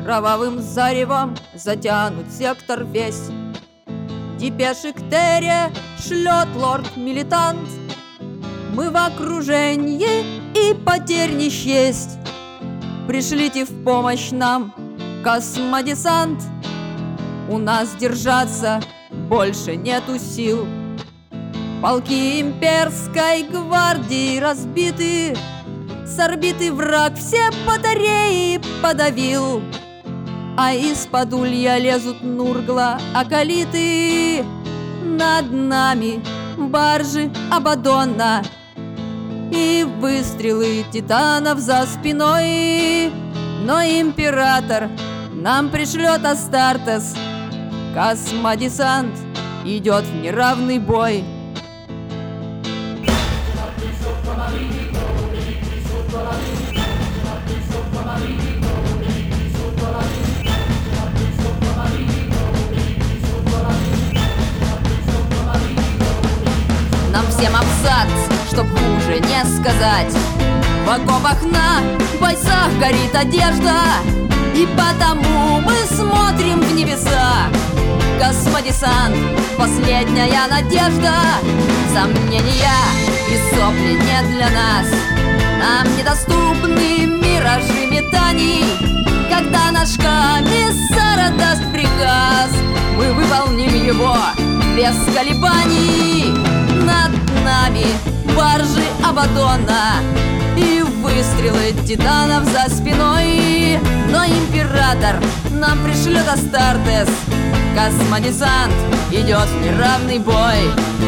Кровавым заревом затянут сектор весь. Депеши к Терре шлет лорд-милитант. Мы в окружении, и потерь не счесть. Пришлите в помощь нам космодесант. У нас держаться больше нету сил. Полки имперской гвардии разбиты, с орбиты враг все батареи подавил. А из-под улья лезут Нургла акалиты. Над нами баржи Абаддона и выстрелы титанов за спиной. Но император нам пришлет Астартес. Космодесант идет в неравный бой. Нам всем абзац, чтоб хуже не сказать. В окопах на бойцах горит одежда, и потому мы смотрим в небеса. Космодесант — последняя надежда. Сомнения и сопли не для нас. Нам недоступны миражи метаний. Когда наш комиссар отдаст приказ, мы выполним его без колебаний. Над нами баржи Абаддона и выстрелы титанов за спиной. Но император нам пришлет Астартес. Космодесант идет в неравный бой.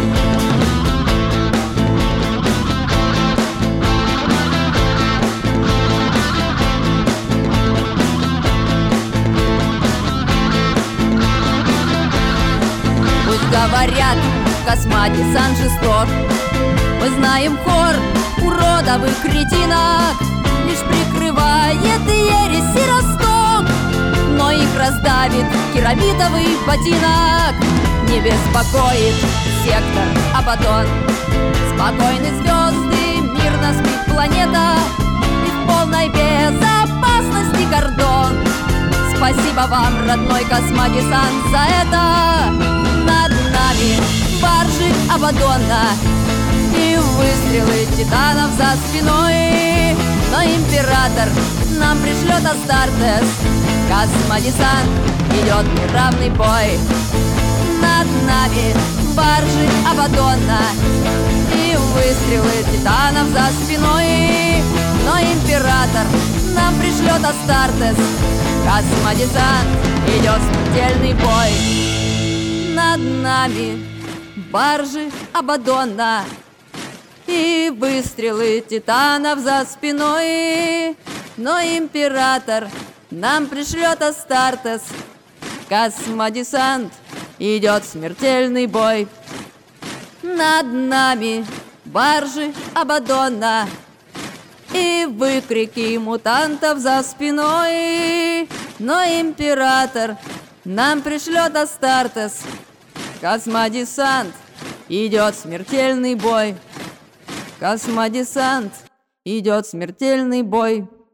Пусть говорят, космодесант жесток. Мы знаем хор уродовых кретинок, лишь прикрывает ересь и Росток. Но их раздавит керамитовый ботинок. Не беспокоит сектор Абаддон. Спокойны звезды, мирно спит планета, и в полной безопасности Гордон. Спасибо вам, родной космодесант, за это. Над нами баржи Абаддона и выстрелы титанов за спиной. Но император нам пришлет Астартес. Космодесант идет в неравный бой. Над нами баржи Абаддона и выстрелы титанов за спиной. Но император нам пришлет Астартес. Космодесант идет в смертельный бой. Над нами баржи Абаддона и выстрелы титанов за спиной. Но император нам пришлет Астартес. Космодесант идет в смертельный бой. Над нами баржи Абаддона и выкрики мутантов за спиной. Но император нам пришлет Астартес. Космодесант идет в смертельный бой. Космодесант идет в смертельный бой.